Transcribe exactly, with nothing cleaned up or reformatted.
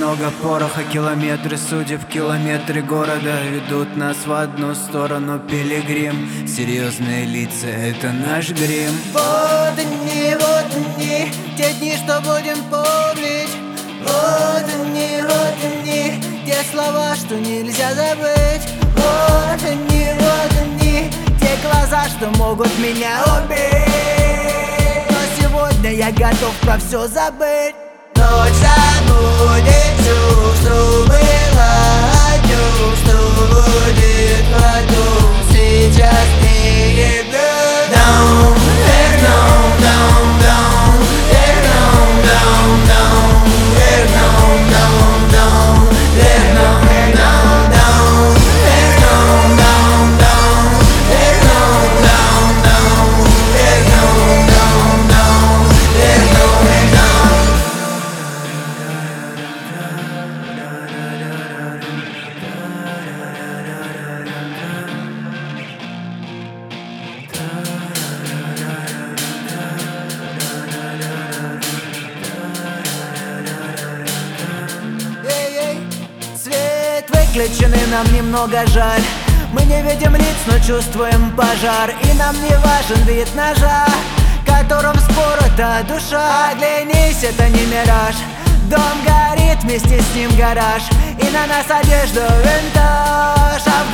много пороха, километры судеб, километры города ведут нас в одну сторону. Пилигрим, серьезные лица, это наш грим. Вот они, вот они, те дни, что будем помнить. Вот они, вот они, те слова, что нельзя забыть. Вот они, вот они, те глаза, что могут меня убить. Но сегодня я готов про все забыть. Ночь забудет все, что было днем, что будет потом. Сейчас не иду. Down, there, down, down, down, there, down, down, down, there, down, down, down, there, down, down, down, there, down, down, down, there, down, down, down, there, down, down, down, there, down, down. Выключены, нам немного жаль. Мы не видим лиц, но чувствуем пожар. И нам не важен вид ножа, которым спорота душа. Оглянись, это не мираж. Дом горит, вместе с ним гараж. И на нас одежду винтаж. А